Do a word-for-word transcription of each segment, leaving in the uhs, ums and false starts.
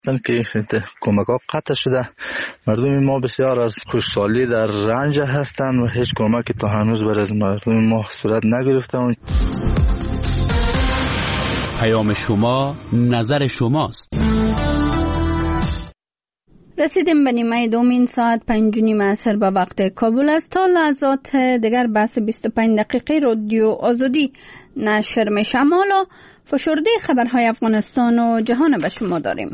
که کمک ها قطع شده. مردم ما بسیار از خوشحالی در رنج هستند و هیچ کمکی تا هنوز برای مردم ما صورت نگرفته. پیام شما نظر شماست. رسیدیم به نیمه دومین ساعت پنج و نیم عصر به وقت کابل است. تا لحظات دیگر بحث بیست و پنج دقیقه رادیو آزادی نشر میشه. حالا فشرده خبرهای افغانستان و جهان به شما داریم.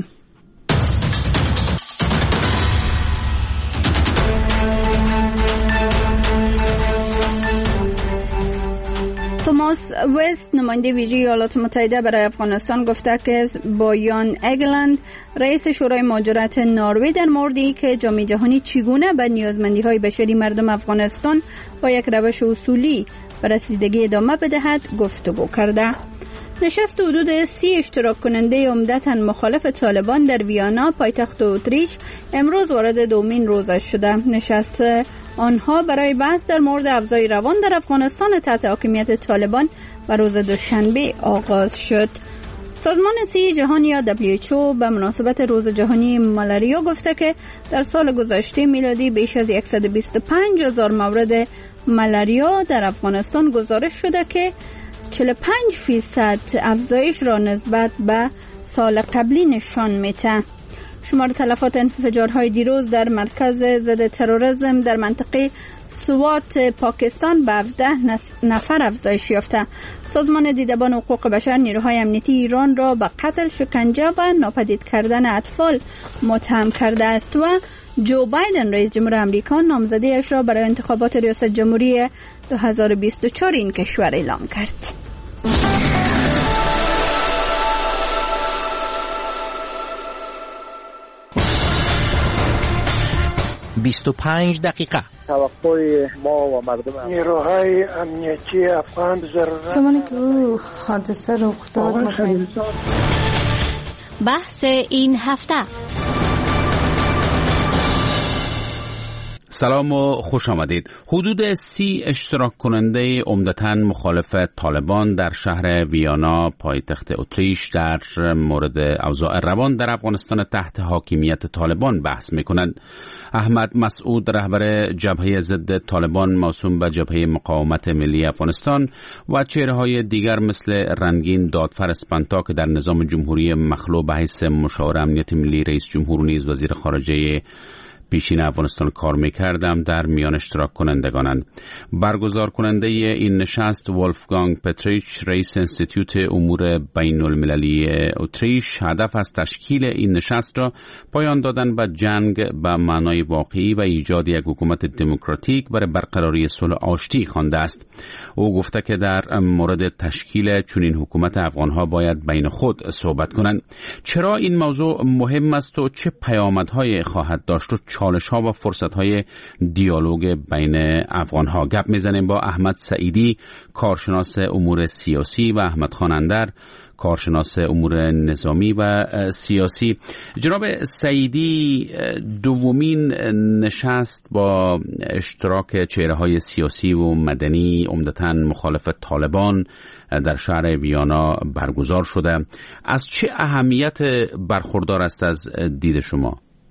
توماس وست نماینده ویژه ایالات متحده برای افغانستان گفته که با یان اگلند رئیس شورای مهاجرت نروژ در موردی که جامعه جهانی چگونه به نیازمندی‌های بشری مردم افغانستان با یک روش اصولی به رسیدگی ادامه بدهد گفتگو کرده. نشست حدود سی اشتراک کننده عمدتاً مخالف طالبان در ویانا پایتخت اتریش امروز وارد دومین روزش شده. نشست آنها برای بحث در مورد افزای روان در افغانستان تحت حاکمیت طالبان و روز دوشنبه آغاز شد. سازمان صحی جهانی یا دبلیو اچ او به مناسبت روز جهانی مالاریا گفته که در سال گذشته میلادی بیش از صد و بیست و پنج هزار مورد مالاریا در افغانستان گزارش شده که چهل و پنج فیصد افزایش را نسبت به سال قبلی نشان میده. شمار تلفات انفجارهای دیروز در مرکز ضد تروریسم در منطقه سوات پاکستان به هفده نفر افزایش یافته. سازمان دیدبان حقوق بشر نیروهای امنیتی ایران را به قتل، شکنجه و ناپدید کردن اطفال متهم کرده است و جو بایدن رئیس جمهور آمریکا نامزدی اش را برای انتخابات ریاست جمهوری دو هزار و بیست و چهار این کشور اعلام کرد. بیست و پنج دقیقه. توقع ما و مردم نیروهای امنیتی افغان ضرورت زمانی که او حادثه رخ داد بحث این هفته. سلام و خوش آمدید. حدود سی اشتراک کننده عمدتاً مخالف طالبان در شهر ویانا پایتخت اتریش در مورد اوضاع روان در افغانستان تحت حاکمیت طالبان بحث می‌کنند. احمد مسعود رهبر جبهه ضد طالبان موسوم به جبهه مقاومت ملی افغانستان و چهره‌های دیگر مثل رنگین دادفر اسپانتا که در نظام جمهوری مخلوع به حیث مشاور امنیت ملی رئیس جمهور نیز وزیر خارجه پیشین افغانستان کار می‌کردم در میان اشتراک کنندگانند. برگزار کننده این نشست ولفگانگ پتریچ رئیس انستیتوت امور بین المللی اتریش هدف از تشکیل این نشست را پایان دادن به جنگ به معنای واقعی و ایجاد یک حکومت دموکراتیک برای برقراری صلح آشتی خوانده است. او گفته که در مورد تشکیل چنین حکومت افغان‌ها باید بین خود صحبت کنند. چرا این موضوع مهم است و چه پیامدهای خواهد داشت و چالش ها و فرصت های دیالوگ بین افغان ها گپ میزنیم با احمد سعیدی کارشناس امور سیاسی و احمد خان اندر کارشناس امور نظامی و سیاسی. جناب سعیدی، دومین نشست با اشتراک چهره‌های سیاسی و مدنی عمدتاً مخالف طالبان در شهر ویانا برگزار شده. از چه اهمیت برخوردار است از دید شما؟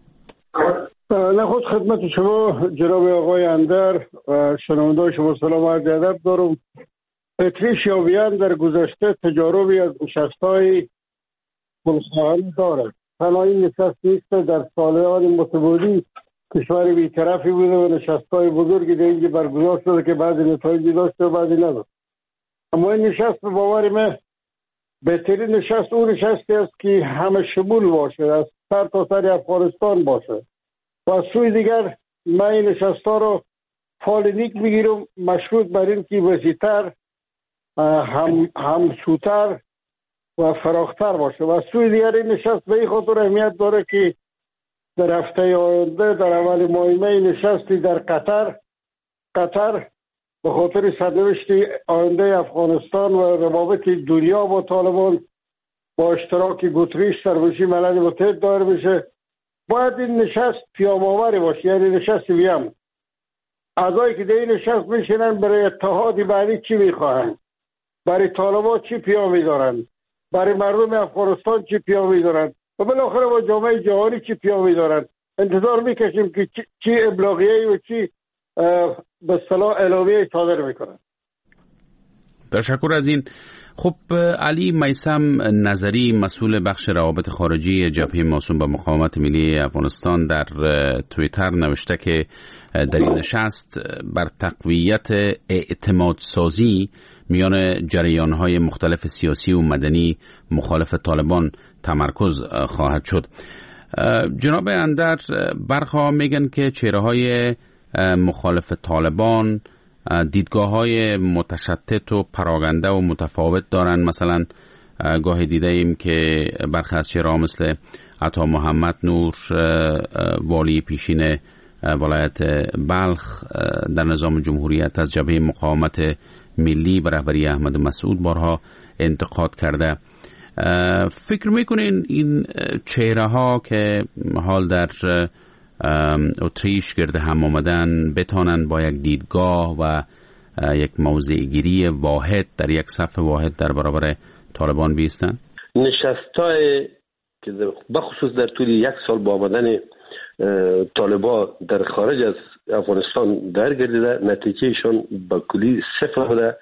نخست خدمت شما جناب آقای اندر و شنوندگان شما سلام و عرض ادب دارم. اتریش یا ویان در گذشته تجاربی از نشست‌های گلخواهان دارد. تنها این نشست نیست، در سالهای متمادی کشور بی‌طرفی بوده و نشست‌های بزرگی در اینجا برگزار شده که بعضی نتایجی داشته و بعضی نداشت. اما این نشست به باور من بهترین نشست اون نشستی است که همه شمول باشه، از سر تا سر افغانستان باشه. و از سوی دیگر من این نشست‌ها رو فالنیک میگیرم مشروط بر این که وسیع‌تر، هم همسوتر و فراختر باشه. و از سوی دیگر این نشست به این خاطر اهمیت داره که در هفته آینده در اول ماه می نشستی در قطر قطر به خاطر سرنوشت آینده افغانستان و روابط دنیا با طالبان با اشتراک گوتریش سربازی ملل متحد دایر بشه. باید این نشست پیام‌آوری باشه، یعنی نشست ویم. اعضایی که در این نشست میشینن برای اتحادی بعدی چی میخواهند، برای طالبان چی پیامی دارند، برای مردم افغانستان چی پیامی دارند. و بالاخره با جامعه جهانی چی پیامی دارن. انتظار میکشیم که چی ابلاغیه و چی به اصطلاح اعلامیه صادر میکنن. تشکر از این. خب علی میثم نظری، مسئول بخش روابط خارجی جبهه موسوم به مقاومت ملی افغانستان، در توییتر نوشته که در این نشست بر تقویت اعتماد سازی میان جریان‌های مختلف سیاسی و مدنی مخالف طالبان تمرکز خواهد شد. جناب اندر، برخا میگن که چهره‌های مخالف طالبان دیدگاه‌های متشتت و پراگنده و متفاوت دارن. مثلا گاهی دیده ایم که برخی از چهره‌ها مثل عطا محمد نور، والی پیشین ولایت بلخ در نظام جمهوریت، از جبهه مقاومت ملی به رهبری احمد مسعود بارها انتقاد کرده. فکر میکنین این چهره‌ها که حال در اتریش گرد هم آمدن بتانن با یک دیدگاه و یک موضع‌گیری واحد در یک صف واحد در برابر طالبان بیستن؟ نشستای که بخصوص در طول یک سال با آمدن طالبان در خارج از افغانستان در گردیده، نتیجهشون با کلی صفر بوده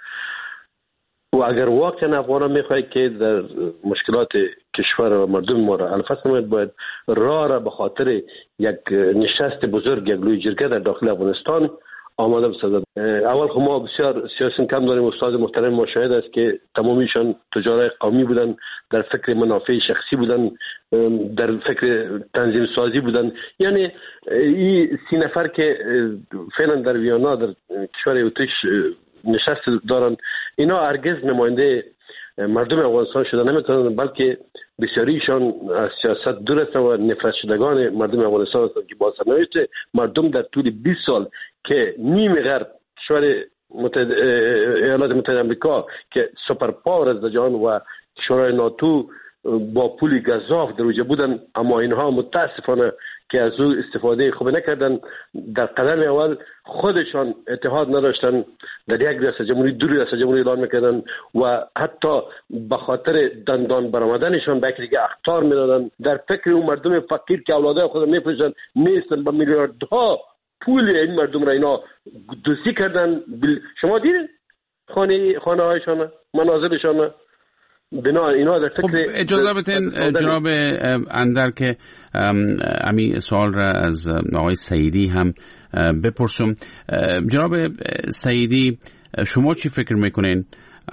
و اگر واقعا افغان میخواه که در مشکلات کشور و مردم ما را حل کنند، باید راه را به خاطر یک نشست بزرگ، یک لوی جرگه در داخل افغانستان آماده بسازد. اول خب ما بسیار سیاسیون کم داریم. استاد محترم ما شاهد است که تمامیشان تجارای قومی بودن، در فکر منافع شخصی بودن، در فکر تنظیم سازی بودن. یعنی این سی نفر که فعلا در ویانا در کشور اتریش نشست دارن، اینا هرگز نماینده مردم افغانستان شده نمیتونن، بلکه بسیاریشان از سیاست دور هستند و نفرت شدگان مردم افغانستان هستند که با سرنوشت مردم در طول بیست سال که نیم غرب کشور متحد ایالات متحده آمریکا که سوپر پاور از جهان و کشورهای ناتو با پول گزاف در وجه بودن، اما اینها متاسفانه که از او استفاده خوب نکردن. در قدم اول خودشان اتحاد نداشتن، در یک ریاست جمهوری دو ریاست جمهوری اعلان میکردن و حتی به خاطر دندان برآمدنشان به یکی اخطار میدادن. در فکر اون مردم فقیر که اولادای خود میفروشن میستن با میلیاردها پول این مردم را اینا دوستی کردن. شما دیدین خانه خانه هایشان، منازلشان. بنا اینا در فکر خب اجازه بدین جناب اندر که امی سوال را از آقای سعیدی هم بپرسم. جناب سعیدی، شما چی فکر میکنین؟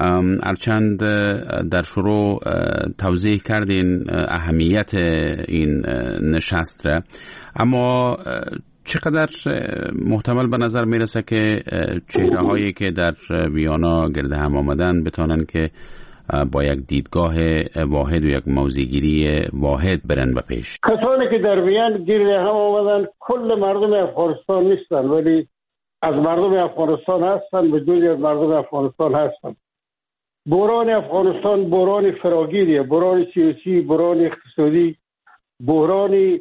هرچند در شروع توضیح کردین اهمیت این نشست را، اما چقدر محتمل به نظر میرسه که چهره هایی که در ویانا گرد هم آمدن بتانن که با یک دیدگاه واحد و یک موضع‌گیری واحد برن به پیش؟ کسانی که در وین گرد هم آمدن کل مردم افغانستان نیستن، ولی از مردم افغانستان هستن، به جزی از مردم افغانستان هستن. بحران افغانستان بحران فراگیریه، بحران سیاسی، بحران اقتصادی، بحران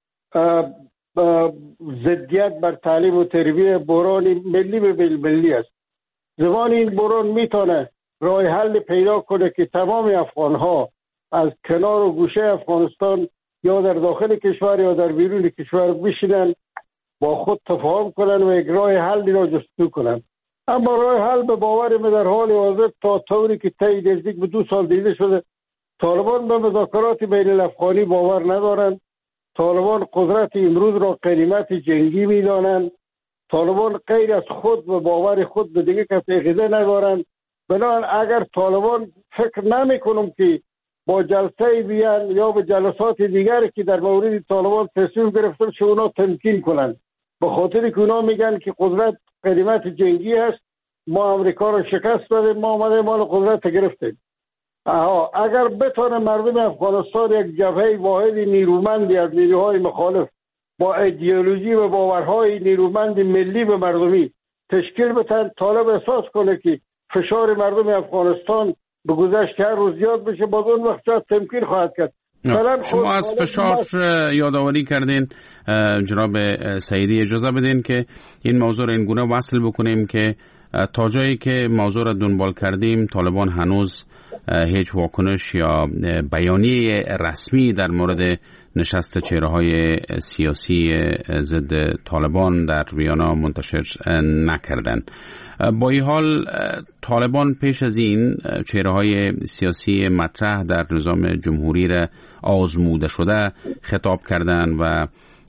ضدیت بر تعلیم و تربیت، بحران ملی به ملی است. زمان این بحران میتونه راه حل پیدا کنه که تمام افغان‌ها از کنار و گوشه افغانستان یا در داخل کشور یا در بیرون کشور بشینن، با خود تفاهم کنن و یک راه حل را جستجو کنن. اما راه حل به باور من در حال حاضر تا طوری که طی نزدیک به دو سال دیده شده، طالبان به مذاکرات بین الافغانی باور ندارند. طالبان قدرت امروز را غنیمت جنگی می‌دانند. طالبان غیر از خود و باور خود به دیگه کسی عقیده ندارند. بنابراین اگر طالبان فکر نمی کنم که با جلسه بیان یا به جلسات دیگری که در مورد طالبان تصمیم گرفتن شو اونا تمکین کنند، به خاطر که اونا میگن که قدرت قدمت جنگی است، ما امریکا رو شکست دادیم، ما آمده مال قدرت گرفتیم. آها اگر بتونه مردم افغانستان یک جبهه واحد نیرومندی از نیروهای مخالف با ایدئولوژی و باورهای نیرومند ملی به مردمی تشکیل بدن، طالب احساس کنه که فشار مردم افغانستان به گذشت هر روز زیاد بشه، باز اون وقت شاید تمکین خواهد کرد. شما از فشار یادآوری کردین جناب سعیدی. اجازه بدین که این موضوع را این گونه وصل بکنیم که تا جایی که موضوع را دنبال کردیم، طالبان هنوز هیچ واکنش یا بیانیه رسمی در مورد نشست چهره‌های سیاسی ضد طالبان در ویانا منتشر نکردند. با این حال طالبان پیش از این چهره‌های سیاسی مطرح در نظام جمهوری را آزموده شده خطاب کردند و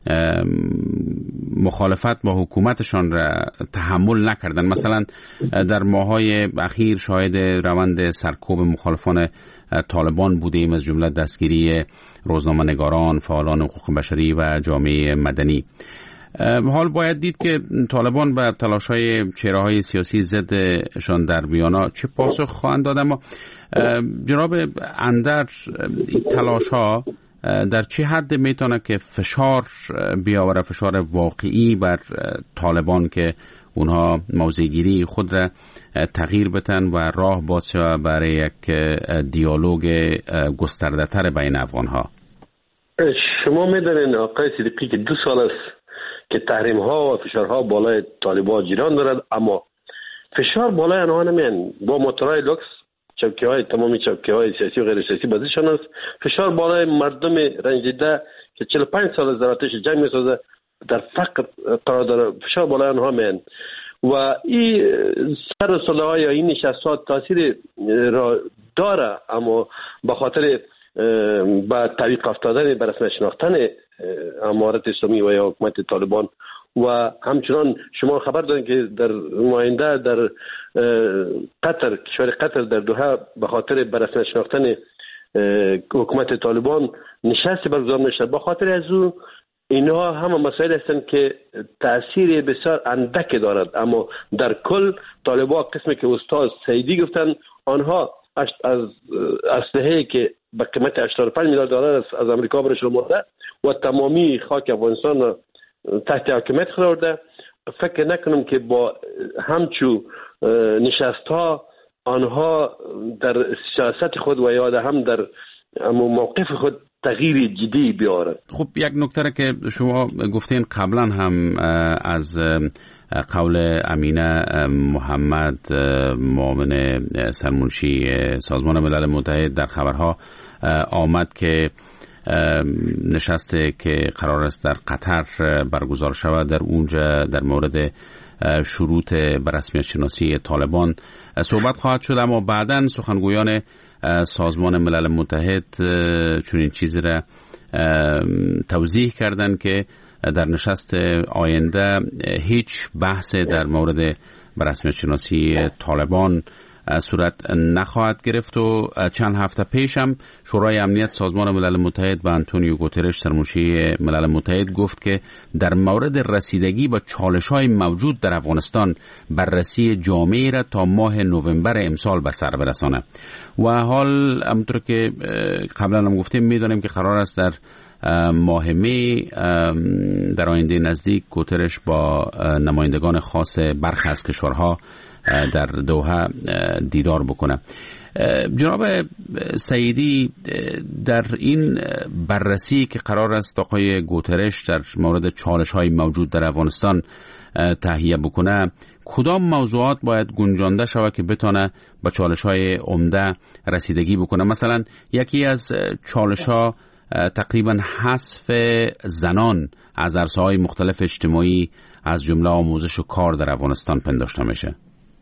مخالفت با حکومتشان را تحمل نکردند. مثلا در ماه‌های اخیر شاهد روند سرکوب مخالفان طالبان بودیم، از جمله دستگیری روزنامه‌نگاران، فعالان حقوق بشری و جامعه مدنی. حال باید دید که طالبان به تلاش‌های چهره‌های سیاسی ضدشان در ویانا چه پاسخ خواهند داد. اما جناب اندر، این تلاش‌ها در چه حد میتونه که فشار بیاوره، فشار واقعی بر طالبان که اونها موضع‌گیری خود را تغییر بدن و راه باز شود برای یک دیالوگ گسترده‌تر بین افغان‌ها؟ شما میدونین آقای صدیقی که دو سال است که تحریم ها و فشارها بالای طالبان جریان دارد، اما فشار بالای آنها نمیان. با موتورهای لوکس، چوکی های تمامی چوکی های سیاسی و غیر سیاسی بازیشان است. فشار بالای مردم رنجیده که چهل و پنج سال از آتش جنگ میسازه در فقر قرار داره، فشار بالای آنها میان و این سر و صلح ها یا این نشست ها تاثیر را داره، اما به خاطر با طریق افتادن بر رسمیت شناختن امارت اسلامی و یا حکومت طالبان و همچنان شما خبر دارید که در نماینده در قطر، کشور قطر در دوحه به خاطر بر رسمیت شناختن حکومت طالبان نشستی برگزار میشه. به خاطر از او اینها همه مسائل هستند که تأثیر بسیار اندک دارد، اما در کل طالبان قسمی که استاد سعیدی گفتن آنها از اسلحه‌ای که به قیمت هشتاد و پنج میلیارد دلار از امریکا برش آمده و تمامی خاک افغانستان را تحت حکومت قرار داده، فکر نکنم که با همچو نشست ها آنها در سیاست خود و یا هم در موقف خود تغییر جدی بیاره. خب یک نکته که شما گفتین قبلا هم از قول امینه محمد معاون سرمنشی سازمان ملل متحد در خبرها آمد که نشسته که قرار است در قطر برگزار شود در اونجا در مورد شروط به رسمیت شناسی طالبان صحبت خواهد شد، اما بعداً سخنگویان سازمان ملل متحد چنین چیزی را توضیح کردند که در نشست آینده هیچ بحث در مورد به رسمیت شناسی طالبان صورت نخواهد گرفت. و چند هفته پیش هم شورای امنیت سازمان ملل متحد به آنتونیو گوترش سرمنشی ملل متحد گفت که در مورد رسیدگی با چالش‌های موجود در افغانستان بررسی جامعی را تا ماه نوامبر امسال به سر برسانه. و حال همونطور که قبلا هم گفتیم می‌دانیم که قرار است در ماه می در آینده نزدیک گوترش با نمایندگان خاص برخی از کشورها در دوحه دیدار بکنه. جناب سعیدی، در این بررسی که قرار است آقای گوترش در مورد چالش‌های موجود در افغانستان تهیه بکنه، کدام موضوعات باید گنجانده شود که بتونه با چالش‌های عمده رسیدگی بکنه؟ مثلا یکی از چالش‌ها تقریبا حذف زنان از عرصه‌های مختلف اجتماعی از جمله آموزش و کار در افغانستان پنداشته میشه.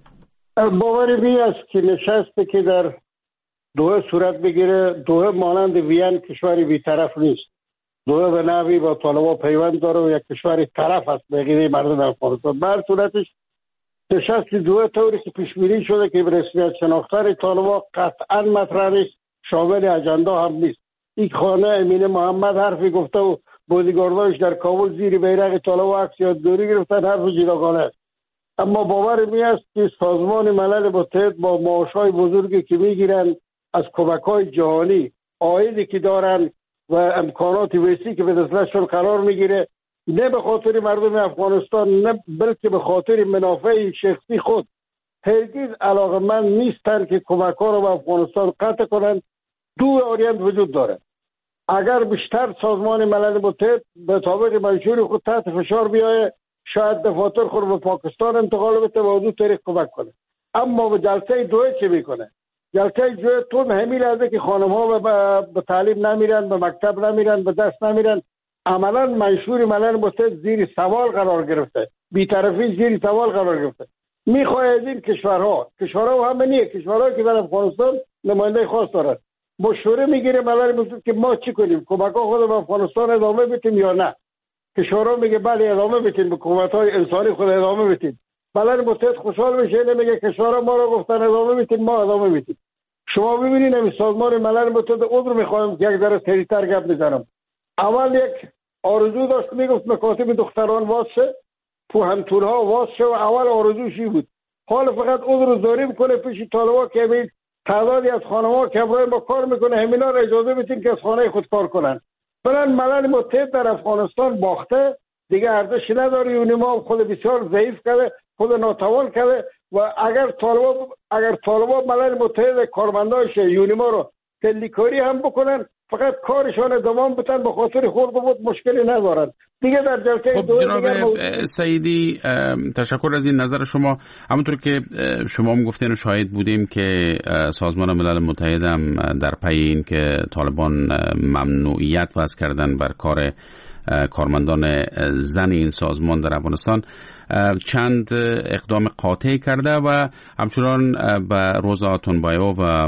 باور می است که نشستی که در دوحه صورت بگیره، دوحه مانند وین کشوری بی‌طرف نیست. دوحه به نحوی با طالبان پیوند داره و یک کشوری طرف است به غیر مردم افغانستان. به هر صورتش نشست دوحه طوری که پیش بینی شده که به رسمیت شناختن طالبان قطعا مطرح نیست، شامل اجندا هم نیست. این خانه امینه محمد حرفی گفته و بودیگارداش در کابل زیر بیرق طالبان عکس یادگاری گرفتن، حرف جداگانه است. اما باور می است که سازمان ملل متحد با معاش‌های بزرگی که میگیرن از کمک‌های جهانی، عایدی که دارن و امکانات وسیعی که به دستشون قرار میگیره، نه به خاطر مردم افغانستان نه بلکه به خاطر منافع شخصی خود هرگز علاقه‌مند نیستن که کمک‌ها رو به افغانستان قطع کنن. دو آریند وجود داره. اگر بیشتر سازمان ملل متحد به طابق منشور خود تحت فشار بیایه، شاید دفاتر خود به پاکستان انتقال بده و از اون طریق کمک کنه. اما به جلسه دوحه چه میکنه؟ جلسه جوی تون همین لحظه که خانم ها به تعلیم نمیرن، به مکتب نمیرن، به دست نمیرن، عملا منشور ملل متحد زیر سوال قرار گرفته، بی‌طرفی زیر سوال قرار گرفته. میخواه از این کشورها کشورها همه نیه، کشورهایی که در افغانستان نماینده خاص دارن مشوره میگیره ملل متحد که ما چی کنیم، کمک ها خود به افغانستان ادامه بدیم یا نه. کشورها میگه بله ادامه بدیم، به کمک های انسانی خود ادامه بدیم. ملل متحد خوشحال میشه، نمیگه کشورها ما رو گفتن ادامه بدیم ما ادامه بدیم. شما ببینید این سازمان ملل متحد عذر میخوایم یک ذره سریعتر گپ بزنم. اول یک آرزو داشت، میگفت مکاتب دختران واس شه، پوهنتونها واس شه، و اول آرزوشی بود. حال فقط عذر زاری میکنه پیش طالبا که همین تعدادی از خانم‌ها که برای ما کار میکنه همینا رو اجازه بدین که از خانه خود کار کنن. بلند ملل متحد در افغانستان باخته، دیگه ارزش نداره. یونیما خود بسیار ضعیف کرده، خود ناتوان کرده، و اگر طالبا اگر طالبا ملل متحد کارمنداش یونیما رو تلیکاری هم بکنن، فقط کارشان ادامه بدن، به خاطر خورد و بود مشکلی ندارن دیگه. در جلسه خب جناب سعیدی تشکر از این نظر شما. همونطور که شما هم گفتین و شاهد بودیم که سازمان ملل متحد هم در پی این که طالبان ممنوعیت وضع کردن بر کار کارمندان زن این سازمان در افغانستان چند اقدام قاطع کرده و همچنان به روزا آتونبایو و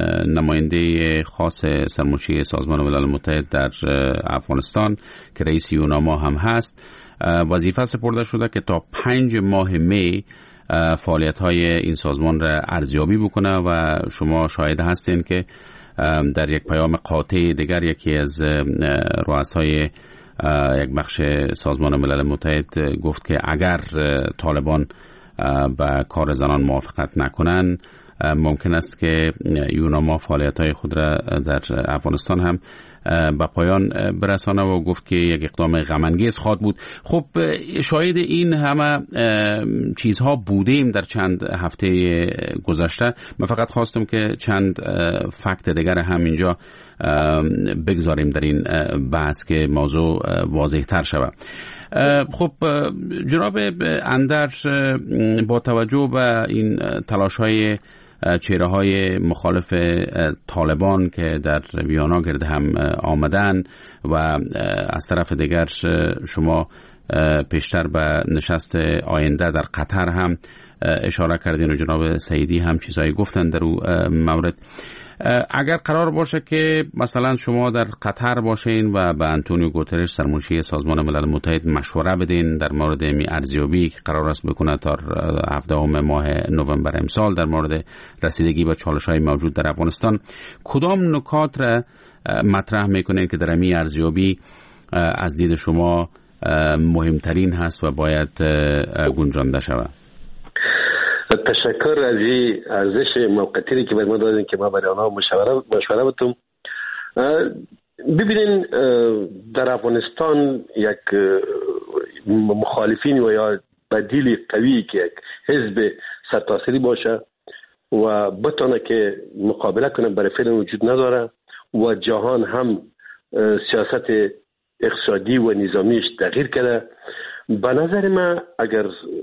نماینده خاص سرمنشی سازمان ملل متحد در افغانستان که رئیس یوناما هم هست وظیفه سپرده شده که تا پنج ماه می فعالیت های این سازمان را ارزیابی بکنه و شما شاهد هستین که در یک پیام قاطع دیگر یکی از رؤسای یک بخش سازمان ملل متحد گفت که اگر طالبان با کار زنان موافقت نکنن ممکن است که یوناما فعالیت‌های خود را در افغانستان هم به پایان برسانه و گفت که یک اقدام غم‌انگیز خواهد بود. خب شاهد این همه چیزها بودیم در چند هفته گذشته. من فقط خواستم که چند فکت دیگر هم اینجا بگذاریم در این بحث که موضوع واضح تر شود. خب جناب اندر، با توجه به این تلاش های چهره های مخالف طالبان که در ویانا گرد هم آمدن و از طرف دیگر شما پیشتر به نشست آینده در قطر هم اشاره کردین و جناب سعیدی هم چیزایی گفتن در اون مورد، اگر قرار باشه که مثلا شما در قطر باشین و به آنتونیو گوترش سرمنشی سازمان ملل متحد مشوره بدین در مورد می ارزیابی که قرار است بکنه تا هفدهم ماه نوامبر امسال در مورد رسیدگی به چالش‌های موجود در افغانستان، کدام نکات را مطرح میکنین که در می ارزیابی از دید شما مهمترین هست و باید گنجانده شود؟ تشکر از این ارزش موقتی که ما دادین که ما برای آنها مشوره مشوره بتم. ببینین در افغانستان یک مخالفین و یا بدیل قوی که یک حزب سرتاسری باشه و بتونه که مقابله کنه برای فعلا وجود نداره و جهان هم سیاست اقتصادی و نظامیش تغییر کرده. به نظر من اگر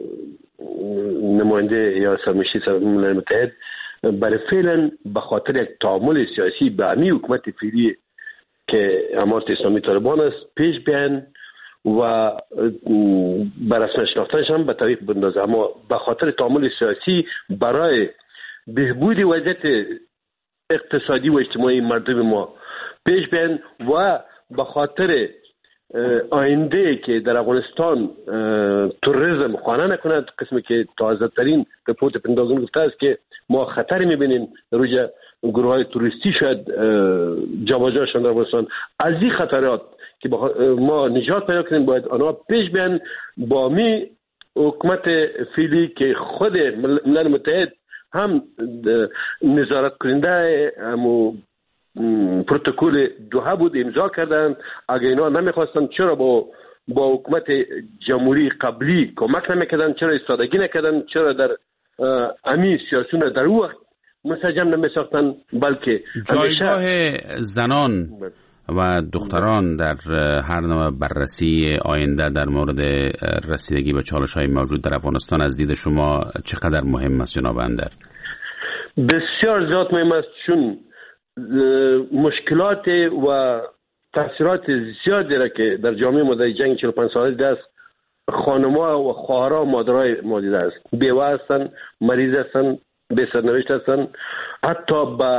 نماینده یا سرمنشی ملل متحد برای فعلا به خاطر یک تعامل سیاسی به امی حکومت فعلی که امارت اسلامی طالبان است پیش بیان و بر رسم شناختنش هم به طریق بندازه، اما به خاطر تعامل سیاسی برای بهبود وضعیت اقتصادی و اجتماعی مردم ما پیش بیان و به خاطر آینده که در افغانستان توریسم خانه نکند، قسمی که تازه ترین رپورت پنتاگون گفته است که ما خطر میبینیم روی گروه های توریستی شاید جابجاشان در افغانستان. از این خطرات که ما نجات پیدا کنیم باید آنها پیش بیان با می حکومت فعلی که خود ملل متحد هم نظارت کننده همو پروتکل دوحه بود امضا کردن. اگر اینا نمیخواستن چرا با با حکومت جمهوری قبلی کمک نمیکردن؟ چرا ایستادگی نکردن؟ چرا در امی سیاسیون در اون وقت منسجم نمیساختن؟ بلکه جایگاه زنان و دختران در هر نوع بررسی آینده در مورد رسیدگی به چالش‌های موجود در افغانستان از دید شما چقدر مهم است جناب اندر؟ بسیار زیاد مهم است، چون مشکلات و تاثیرات زیادی را که در جامعه ما در جنگ چهل و پنج ساله دست خانم‌ها و خواهرها و مادرای ما دیده است. بیوه هستن، مریض هستن، به سرنوشت هستن، حتی به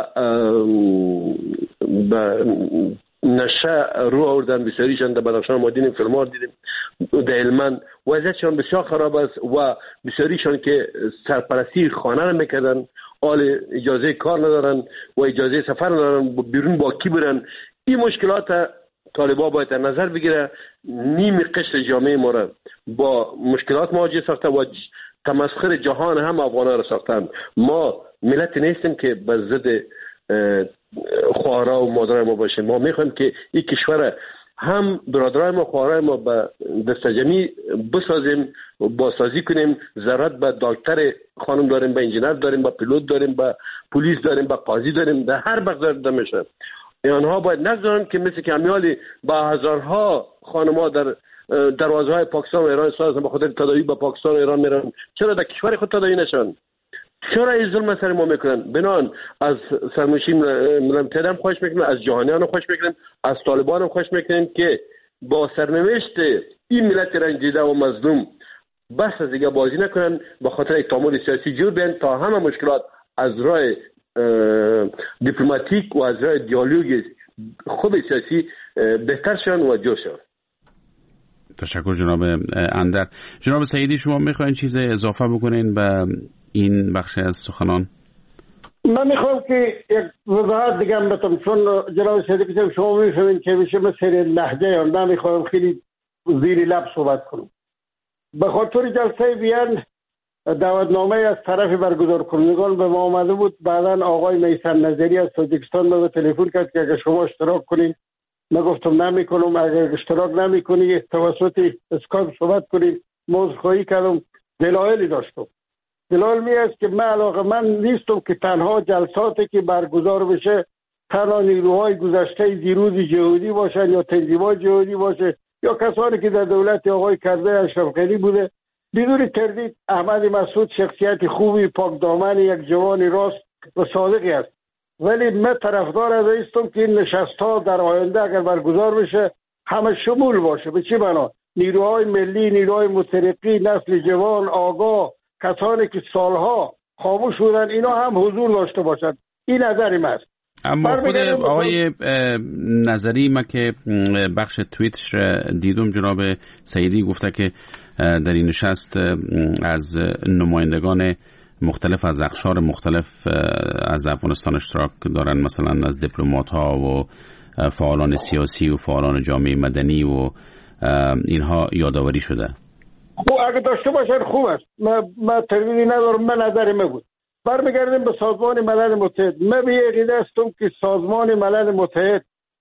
به نشه رو آوردن بسیاریشان. در بدخشان ما دیدیم، فیلم‌ها دیدیم، در هلمند وضعیتشان بسیار خراب است و بسیاریشان که سرپرستی خانه را میکردن حال اجازه کار ندارن و اجازه سفر ندارن، بیرون با کی برن. این مشکلات طالبان باید در نظر بگیره. نیم قشر جامعه ما را با مشکلات مواجه ساخته و تمسخر جهان هم افغان‌ها را ساختند. ما ملت نیستیم که به ضد خواهرها و مادرای ما باشیم. ما میخوایم که این کشور هم برادرای ما، خواهرای ما به دست جمعی بسازیم، بازسازی کنیم. ضرورت به دکتر خانم داریم، به انجینر داریم، به پیلوت داریم، به پلیس داریم، به قاضی داریم، در هر بخش داده میشه. آنها باید نگذارن که مثل که امیالی با هزارها خانم‌ها در دروازه‌های پاکستان و ایران سازن به خاطر تداوی به پاکستان و ایران میرن. چرا در کشور خود تداوی نشن؟ چرا این ظلم سر ما میکنن؟ بنان از سرمنشی ملل متحد هم خواهش میکنیم، از جهانیان هم خواهش میکنیم، از طالبان هم خواهش میکنیم که با سرنوشت این ملت رنجیده و مظلوم بس از دیگه بازی نکنن، به خاطر یک تعامل سیاسی جور بیان تا همه مشکلات از راه دیپلماتیک و از راه دیالوگ خوب سیاسی بهتر شون و جور شون. تشکر جناب اندر. جناب سعیدی، شما میخواین چیز اضافه بکنین به این بخش از سخنان؟ من میخوام که یک وضاحت دیگه هم بتم، چون جناب سعیدی که شما میفهمین که میشه مثل لهجه یا نمیخوام خیلی زیر لب صحبت کنم. به خاطر جلسه بیان دعوتنامه از طرف برگزار کنندگان به ما آمده بود. بعداً آقای میثم نظری از تاجیکستان به تلفن کرد که اگر شما اشتراک کنین. من گفتم نمیکنم. اگر اشتراک نمیکنی توسط اسکایپ صحبت کنید. عذرخواهی کردم. دلایلی داشتم. دلایل می است که من علاقه من نیستم که تنها جلساتی که برگزار بشه تنها نیروهای گذشته دیروز جهادی باشن یا تنظیمات جهادی باشه یا کسانی که در دولت آقای کرزی اشرف غنی بوده. بدون تردید احمد مسعود شخصیت خوبی، پاک دامن، یک جوان راست و صادقی است. ولی من طرفدار از ایستم که این نشست‌ها در آینده اگر برگزار بشه همه شمول باشه. به چی معنا؟ نیروهای ملی، نیروهای مترقی، نسل جوان، آگاه، کسانی که سالها خاموش بودن، اینا هم حضور داشته باشند. این نظری من است. اما خود آقای نظری، ما که بخش توییتش دیدم، جناب سعیدی گفته که در این نشست از نمایندگان مختلف از اقشار مختلف از افغانستان اشتراک دارن، مثلا از دیپلمات ها و فعالان سیاسی و فعالان جامعه مدنی و اینها یادآوری شده. خب اگه داشته باشن خوب است. من من تردیدی ندارم. من نظر من بود. برمیگردیم به سازمان ملل متحد. من به عقیده هستم که سازمان ملل متحد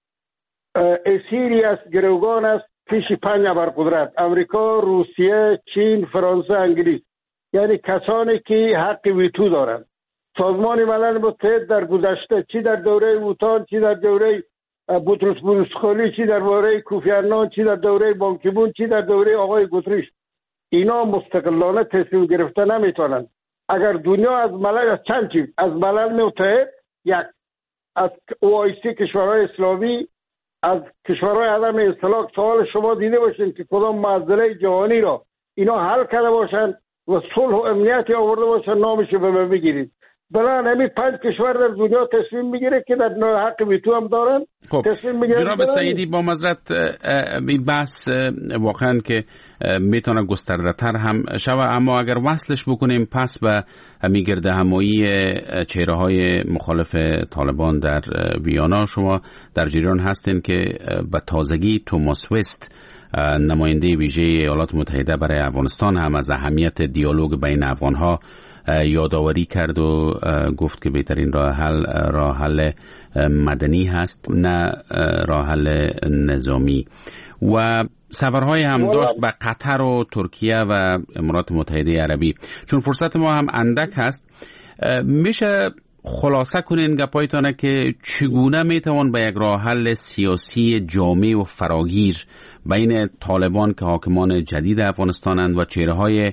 اسیری است، گروگان است پیش پنج ابرقدرت: امریکا، روسیه، چین، فرانسه، انگلیس. یعنی کسانی که حق ویتو دارند. سازمان ملل متحد در گذشته، چی در دوره اوتان، چی در دوره بوتروس بروسخولی، چی در دوره کوفی عنان، چی در دوره بانکیمون، چی در دوره آقای گوتریش، اینا مستقلانه تصمیم گرفته نمیتونن. اگر دنیا از ملل از چند چیز از ملل متحد، یک از او آی سی کشورهای اسلامی، از کشورهای عدم انسلاک، سوال شما دیده باشین که کدام معضله جهانی را اینا حل کرده باشن و صلح و امنیتی آورده باشن، نامش به من بگیرید. بلان همین پنج کشور در دنیا تصمیم میگیره که در حق ویتو هم دارن. خب جناب سعیدی، با معذرت این بحث واقعا که میتونه گسترده تر هم شوه، اما اگر وصلش بکنیم پس به همین گرد همایی چهره های مخالف طالبان در ویانا، شما در جریان هستین که به تازگی توماس وست، نماینده ویژه ایالات متحده برای افغانستان، هم از اهمیت دیالوگ بین افغانها یادآوری کرد و گفت که بهترین راه حل راه حل مدنی هست، نه راه حل نظامی. و سفرهای هم داشت به قطر و ترکیه و امارات متحده عربی. چون فرصت ما هم اندک هست، میشه خلاصه کنین گپایتانه که چگونه میتوان به یک راه حل سیاسی جامع و فراگیر بین طالبان که حاکمان جدید افغانستانند و چهره‌های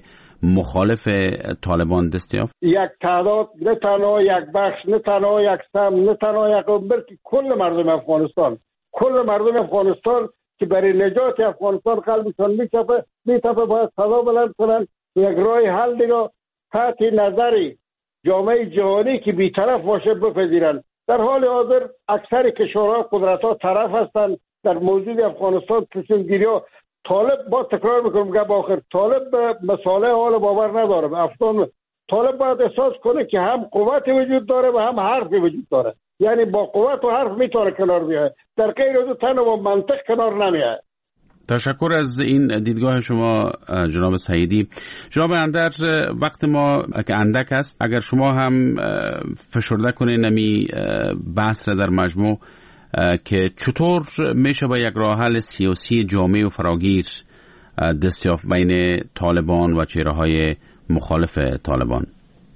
مخالف طالبان دست یافت؟ یک تعداد، نه تنها یک بخش، نه تنها یک سم، نه تنها یک قوم، بلکه کل مردم افغانستان، کل مردم افغانستان که برای نجات افغانستان قلبشان میتپه میتپه باید صدا بلند کنند، یک راه حل دیگه تحت نظر جامعه جهانی که بی‌طرف باشه بپذیرند. در حال حاضر اکثر کشورها قدرت‌ها طرف هستند در موضوع افغانستان. تصمیم‌گیری ها طالب با تکرار میکنم گپ آخر، طالب به مصالح حال باور نداره. به افغان طالب باید احساس کنه که هم قوت وجود داره و هم حرف وجود داره، یعنی با قوت و حرف میتونه کنار بیاد، در غیر از تن و منطق کنار نمیاد. تشکر از این دیدگاه شما جناب سعیدی. جناب اندر، وقت ما که اندک است، اگر شما هم فشرده کنین نمی بحث را در مجموع که چطور میشه با یک راه حل سیاسی جامع و فراگیر دست یافت بین طالبان و چهره‌های مخالف طالبان؟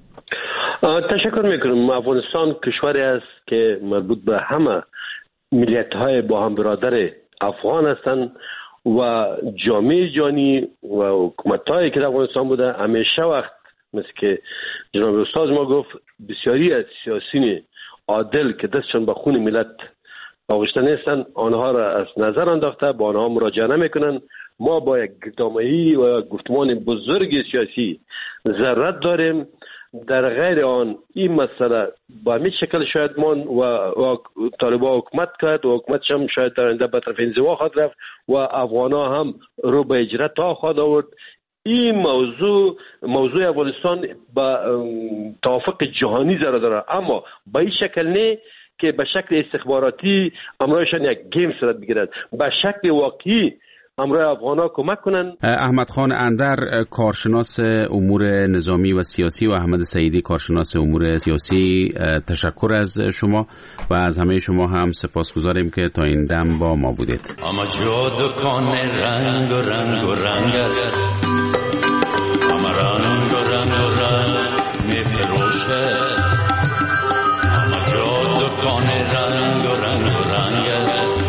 تشکر میکنم. افغانستان کشوری است که مربوط به همه ملیت‌های با هم برادر افغان هستند و جامعه جهانی و حکومت‌هایی که در افغانستان بوده همیشه وقت مثل که جناب استاد ما گفت بسیاری از سیاسیین عادل که دستشون به خون ملت آغشته نیستن آنها را از نظر انداخته، با آنها مراجعه نمیکنن. ما با یک گفتمانی و گفتمان بزرگ سیاسی ضرورت داریم. در غیر آن این مسئله با همین شکل شاید من و, و طالبان حکومت کرد و حکومتش هم شاید در آینده به طرف انزوا خواهد رفت و افغان‌ها هم رو به اجرا تا خواهد آورد. این موضوع موضوع افغانستان با توافق جهانی ضرورت داره، اما با این شکل نه که به شکل استخباراتی امرایشان یک گیم صورت بگیرد، به شکل واقعی امروی افغان‌ها کمک کنن. احمد خان اندر، کارشناس امور نظامی و سیاسی، و احمد سعیدی، کارشناس امور سیاسی، تشکر از شما و از همه شما هم سپاسگزاریم که تا این دم با ما بودید. اما جا دکان رنگ و رنگ و رنگ است، اما رنگ و رنگ و رنگ میفروشه، اما جا دکان رنگ و رنگ و رنگ است،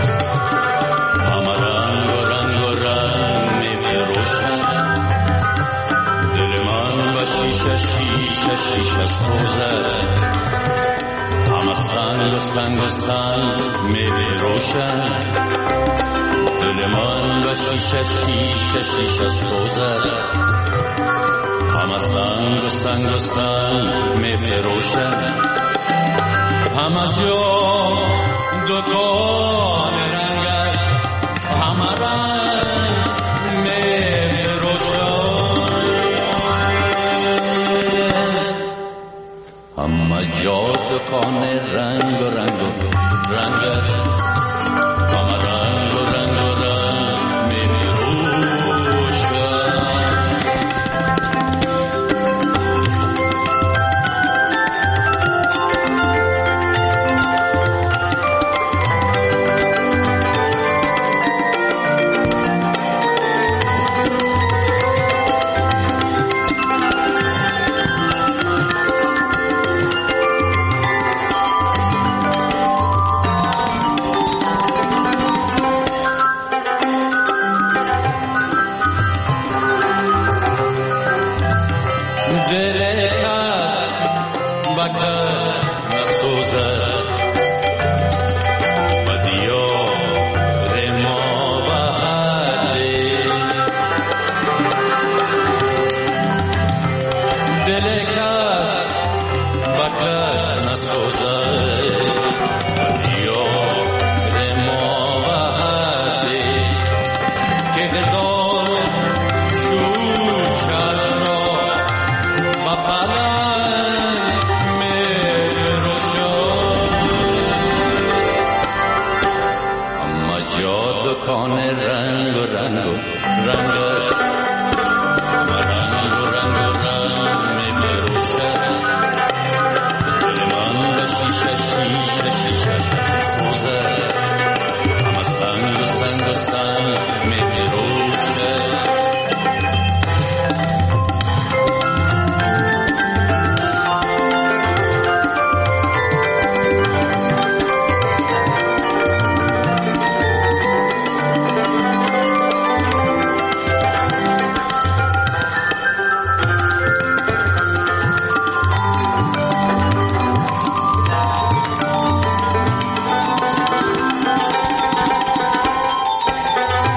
اما رنگ و رنگ و رنگ میفروشه، دل من و شیشه شیشه شیشه سوزه، اما سنگ و سنگ و سنگ میفروشه، دل من و شیشه شیشه شیشه سوزه، همه سنگ و سنگ و سنگ میفروشه، همه جا دکان رنگ است، همه رنگ میفروشه، همه جا دکان رنگ و رنگ و رنگ است، همه رنگ و رنگ و رنگ میفروشه. سنگ و سنگ و سنگ میفروشه.